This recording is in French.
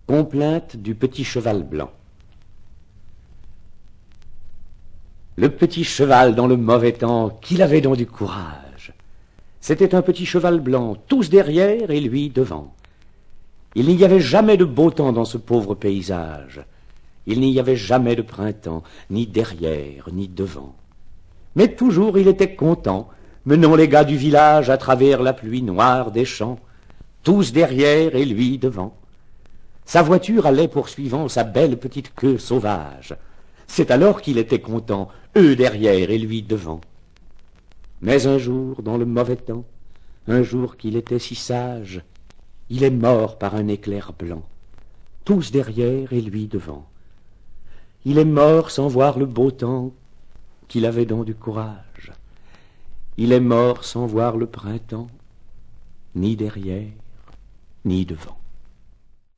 Complainte du petit cheval blanc. Le petit cheval dans le mauvais temps, qu'il avait donc du courage. C'était un petit cheval blanc, tous derrière et lui devant. Il n'y avait jamais de beau temps dans ce pauvre paysage. Il n'y avait jamais de printemps, ni derrière, ni devant. Mais toujours il était content, menant les gars du village à travers la pluie noire des champs, tous derrière et lui devant. Sa voiture allait poursuivant sa belle petite queue sauvage. C'est alors qu'il était content, eux derrière et lui devant. Mais un jour, dans le mauvais temps, un jour qu'il était si sage, il est mort par un éclair blanc, tous derrière et lui devant. Il est mort sans voir le beau temps, qu'il avait donc du courage. Il est mort sans voir le printemps, ni derrière, ni devant.